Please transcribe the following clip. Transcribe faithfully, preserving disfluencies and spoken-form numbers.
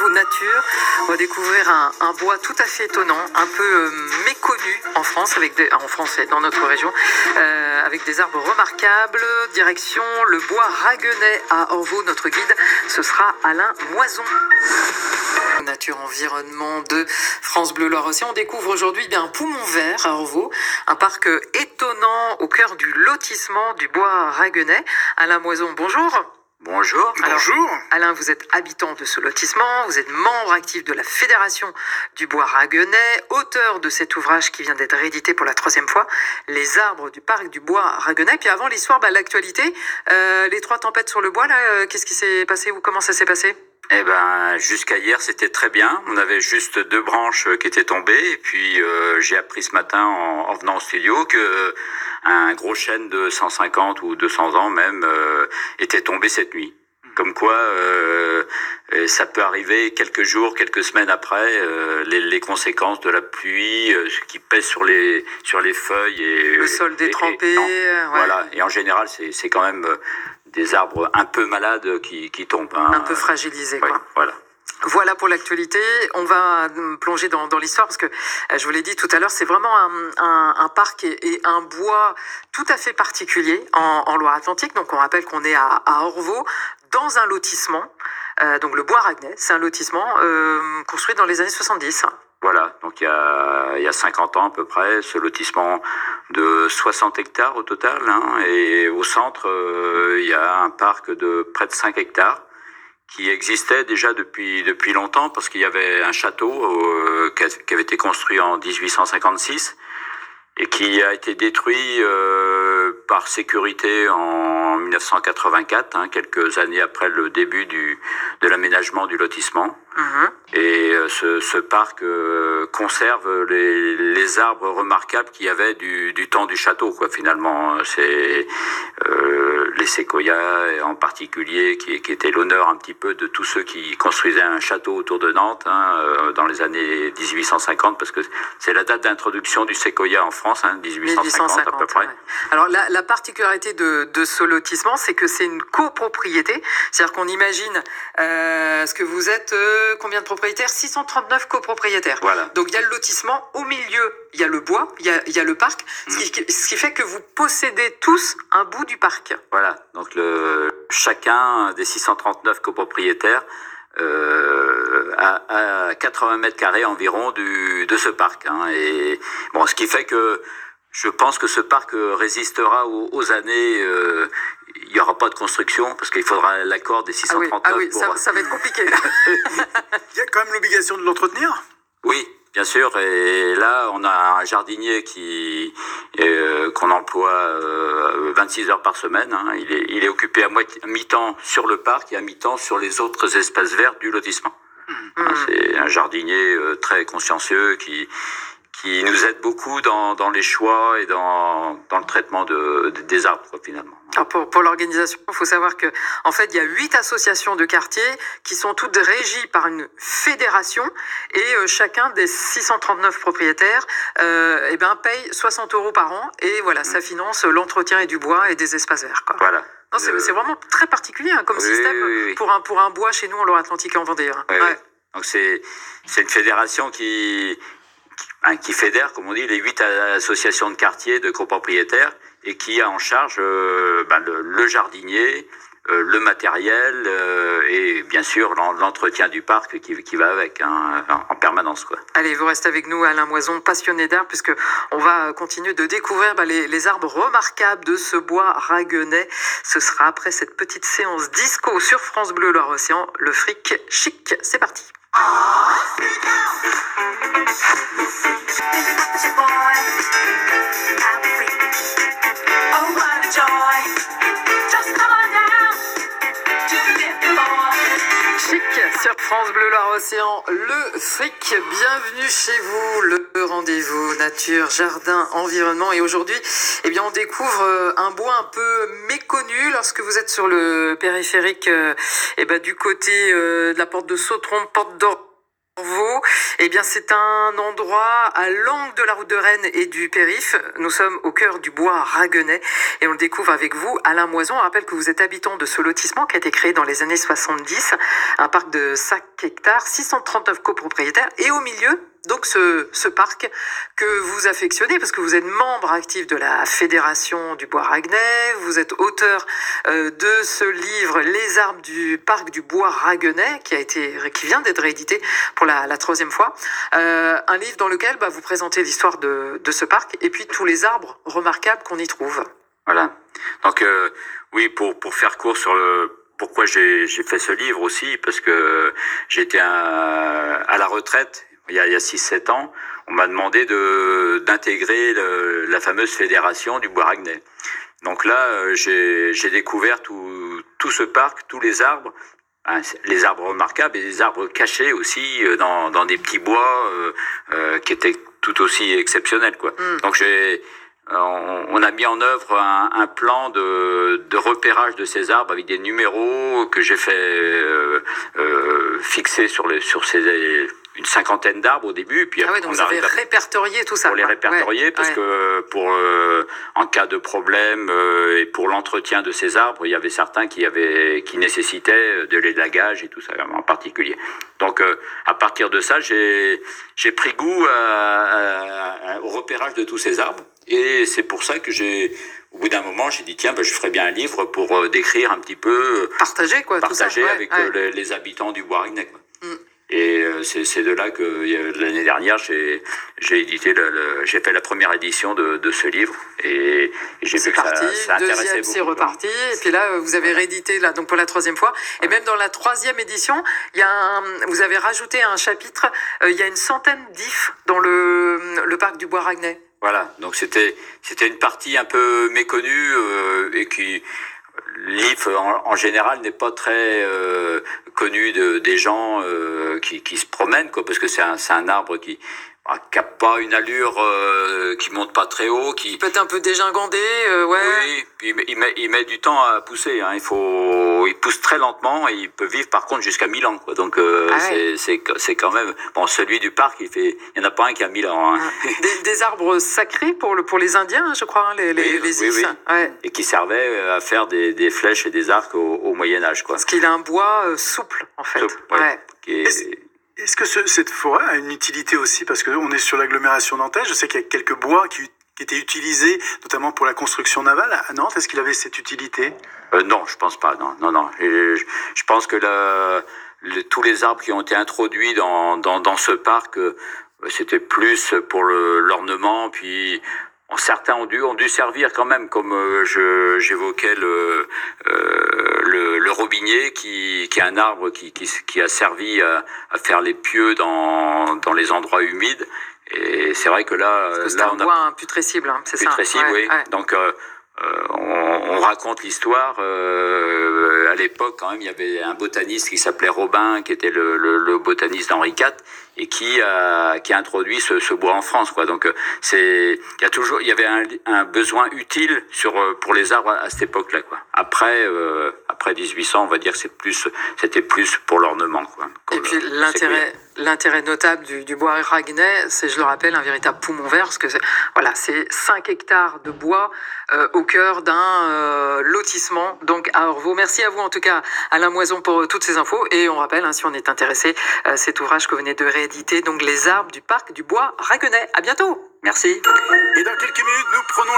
rendez-vous nature. On va découvrir un, un bois tout à fait étonnant, un peu euh, méconnu en France, avec des, en France et dans notre région, euh, avec des arbres remarquables. Direction le bois Raguenay à Orvault. Notre guide, ce sera Alain Moison. Nature environnement de France Bleu Loire-Océan. On découvre aujourd'hui eh bien, un poumon vert à Orvault, un parc étonnant au cœur du lotissement du bois Raguenay. Alain Moison, bonjour. Bonjour. Alors, Bonjour. Alain, vous êtes habitant de ce lotissement, vous êtes membre actif de la Fédération du bois Raguenay, auteur de cet ouvrage qui vient d'être réédité pour la troisième fois, Les arbres du parc du bois Raguenay. Puis avant l'histoire, bah, l'actualité, euh, les trois tempêtes sur le bois, là, euh, qu'est-ce qui s'est passé ou comment ça s'est passé ? Eh ben, jusqu'à hier, c'était très bien. On avait juste deux branches qui étaient tombées. Et puis, euh, j'ai appris ce matin, en, en venant au studio, que euh, un gros chêne de cent cinquante ou deux cents ans même euh, était tombé cette nuit. Comme quoi, euh, ça peut arriver quelques jours, quelques semaines après, euh, les, les conséquences de la pluie, euh, qui pèse sur les sur les feuilles et le sol détrempé. Et, et, ouais. Voilà. Et en général, c'est c'est quand même euh, des arbres un peu malades qui qui tombent. Hein. Un peu fragilisés, ouais, quoi. Voilà. Voilà pour l'actualité. On va plonger dans, dans l'histoire parce que je vous l'ai dit tout à l'heure, c'est vraiment un, un, un parc et, et un bois tout à fait particulier en, en Loire-Atlantique. Donc on rappelle qu'on est à, à Orvault, dans un lotissement. Euh, donc le bois Raguenay, c'est un lotissement euh, construit dans les années soixante-dix. Voilà, donc il y a, il y a cinquante ans à peu près, ce lotissement de soixante hectares au total. Hein, et au centre, euh, il y a un parc de près de cinq hectares. Qui existait déjà depuis depuis longtemps parce qu'il y avait un château euh, qui avait été construit en dix-huit cent cinquante-six et qui a été détruit euh, par sécurité en mille neuf cent quatre-vingt-quatre, hein, quelques années après le début du de l'aménagement du lotissement. Mmh. Et euh, ce, ce parc euh, conserve les, les arbres remarquables qu'il y avait du, du temps du château, quoi. Finalement, c'est euh, les séquoias en particulier, qui, qui était l'honneur un petit peu de tous ceux qui construisaient un château autour de Nantes, hein, euh, dans les années dix-huit cent cinquante, parce que c'est la date d'introduction du séquoia en France, hein, dix-huit cent cinquante à peu près. Ouais. Alors la, la particularité de, de ce lotissement, c'est que c'est une copropriété, c'est-à-dire qu'on imagine euh, ce que vous êtes, euh, combien de propriétaires ? six cent trente-neuf copropriétaires. Voilà. Donc il y a le lotissement, au milieu il y a le bois, il y a, il y a le parc, mmh. ce, qui, ce qui fait que vous possédez tous un bout du parc. Voilà, donc le, chacun des six cent trente-neuf copropriétaires euh, a, a quatre-vingts mètres carrés environ du, de ce parc. Hein, et bon, ce qui fait que je pense que ce parc résistera aux, aux années. Euh, il n'y aura pas de construction parce qu'il faudra l'accord des six cent trente-neuf. Ah oui, ah oui pour... ça, ça va être compliqué. Il y a quand même l'obligation de l'entretenir ? Oui, bien sûr. Et là, on a un jardinier qui euh, qu'on emploie euh, vingt-six heures par semaine. Hein. Il est, il est occupé à, moitié, à mi-temps sur le parc et à mi-temps sur les autres espaces verts du lotissement. Mmh. Hein, c'est un jardinier euh, très consciencieux qui qui nous aide beaucoup dans, dans les choix et dans, dans le traitement de, de, des arbres, quoi, finalement. Alors pour, pour l'organisation, il faut savoir que, en fait, il y a huit associations de quartier qui sont toutes régies par une fédération et euh, chacun des six cent trente-neuf propriétaires, euh, eh ben, paye soixante euros par an et voilà, mmh. ça finance l'entretien et du bois et des espaces verts, quoi. Voilà. Non, c'est, euh... c'est vraiment très particulier, hein, comme oui, système oui, oui. Pour, un, pour un bois chez nous en Loire-Atlantique et en Vendée. Hein. Oui, ouais. oui. Donc c'est, c'est une fédération qui, qui, qui fédère, comme on dit, les huit associations de quartier de copropriétaires et qui a en charge euh, ben, le, le jardinier, euh, le matériel euh, et bien sûr l'entretien du parc qui, qui va avec, hein, en, en permanence, quoi. Allez, vous restez avec nous, Alain Moison, passionné d'arbres, puisque on va continuer de découvrir ben, les, les arbres remarquables de ce bois Raguenay. Ce sera après cette petite séance disco sur France Bleu Loire-Océan, le fric chic. C'est parti. Chic sur France Bleu Loire-Océan, le fric, bienvenue chez vous, le rendez-vous nature, jardin, environnement. Et aujourd'hui, eh bien, on découvre un bois un peu méconnu lorsque vous êtes sur le périphérique, eh ben, du côté de la porte de Sautron, porte d'Or. Vaux, eh bien c'est un endroit à l'angle de la route de Rennes et du périph'. Nous sommes au cœur du bois Raguenay et on le découvre avec vous. Alain Moison, on rappelle que vous êtes habitant de ce lotissement qui a été créé dans les années soixante-dix, un parc de cinq hectares, six cent trente-neuf copropriétaires et au milieu, donc ce, ce parc que vous affectionnez parce que vous êtes membre actif de la Fédération du bois Raguenay, vous êtes auteur euh, de ce livre Les arbres du parc du bois Raguenay qui a été, qui vient d'être réédité pour la, la troisième fois. Euh, un livre dans lequel bah, vous présentez l'histoire de, de ce parc et puis tous les arbres remarquables qu'on y trouve. Voilà. Donc euh, oui, pour pour faire court sur le pourquoi j'ai j'ai fait ce livre aussi, parce que j'étais à, à la retraite il y a, il y a six sept ans, on m'a demandé de d'intégrer le, la fameuse fédération du bois Raguenay. Donc là, euh, j'ai j'ai découvert tout tout ce parc, tous les arbres, hein, les arbres remarquables et les arbres cachés aussi euh, dans dans des petits bois euh, euh, qui étaient tout aussi exceptionnels, quoi. Mm. Donc j'ai On, on a mis en œuvre un, un plan de, de repérage de ces arbres avec des numéros que j'ai fait euh, euh, fixer sur, les, sur ces, une cinquantaine d'arbres au début. Puis ah ouais, donc vous avez répertorié tout ça. Pour les répertorier, ouais, parce ouais. que pour euh, en cas de problème euh, et pour l'entretien de ces arbres, il y avait certains qui avaient qui nécessitaient de l'élagage et tout ça en particulier. Donc euh, à partir de ça, j'ai j'ai pris goût à, à, à, au repérage de tous ces arbres. Et c'est pour ça que j'ai, au bout d'un moment, j'ai dit tiens, ben, je ferais bien un livre pour euh, décrire un petit peu, partager quoi, partager tout ça. avec ouais, euh, ouais. Les, les habitants du bois Raguenay. Mm. Et euh, c'est, c'est de là que euh, l'année dernière, j'ai, j'ai édité, le, le, j'ai fait la première édition de, de ce livre et, et j'ai c'est vu que parti, ça, ça intéressait deuxième, beaucoup. C'est reparti. Et puis là, vous avez réédité là, donc pour la troisième fois. Et ouais. Même dans la troisième édition, il y a un, vous avez rajouté un chapitre. Euh, il y a une centaine d'ifs dans le, le parc du bois Raguenay. Voilà, donc c'était c'était une partie un peu méconnue euh, et qui l'I F en, en général n'est pas très euh, connu de, des gens euh, qui, qui se promènent quoi, parce que c'est un c'est un arbre qui qui a pas une allure euh, qui monte pas très haut, qui peut être un peu dégingandé, euh, ouais. Oui, puis il met il met du temps à pousser. Hein. Il faut il pousse très lentement et il peut vivre par contre jusqu'à mille ans quoi. Donc euh, ah ouais. c'est c'est c'est quand même bon. Celui du parc, il fait il y en a pas un qui a mille ans. Hein. Ah. Des, des arbres sacrés pour le pour les Indiens, je crois, hein, les les, oui, les oui, is. Oui. Ouais. Et qui servaient à faire des des flèches et des arcs au, au Moyen Âge quoi. Parce qu'il a un bois euh, souple en fait. Souple, ouais. ouais. Qui est... Est-ce que ce, cette forêt a une utilité aussi? Parce qu'on est sur l'agglomération nantaise, je sais qu'il y a quelques bois qui, qui étaient utilisés, notamment pour la construction navale à Nantes. Est-ce qu'il avait cette utilité? euh, Non, je pense pas. Non, non, non. Je, je pense que la, le, tous les arbres qui ont été introduits dans, dans, dans ce parc, euh, c'était plus pour le, l'ornement, puis... Bon, certains ont dû ont dû servir quand même, comme euh, je j'évoquais le, euh, le le robinier qui qui est un arbre qui qui qui a servi à, à faire les pieux dans dans les endroits humides. Et c'est vrai que là Parce que c'est là un on bois a putrescible, hein, c'est putrescible, ça. oui. Ouais, ouais. Donc euh, euh, on, on raconte l'histoire. Euh, à l'époque, quand même, il y avait un botaniste qui s'appelait Robin, qui était le, le, le botaniste d'Henri quatre, et qui a qui a introduit ce, ce bois en France, quoi. Donc c'est il y a toujours il y avait un, un besoin utile sur pour les arbres à, à cette époque-là, quoi. Après euh, après dix-huit cents, on va dire que c'est plus c'était plus pour l'ornement, quoi. Et puis le, l'intérêt l'intérêt notable du, du bois Raguenay, c'est, je le rappelle, un véritable poumon vert, parce que c'est, voilà, c'est cinq hectares de bois euh, au cœur d'un euh, lotissement, donc à Orvaux. Merci à vous en tout cas, Alain Moison, pour euh, toutes ces infos. Et on rappelle, hein, si on est intéressé, euh, cet ouvrage que vous venez de rééditer, donc Les arbres du parc du bois Raguenay. À bientôt. Merci. Et dans quelques minutes, nous prenons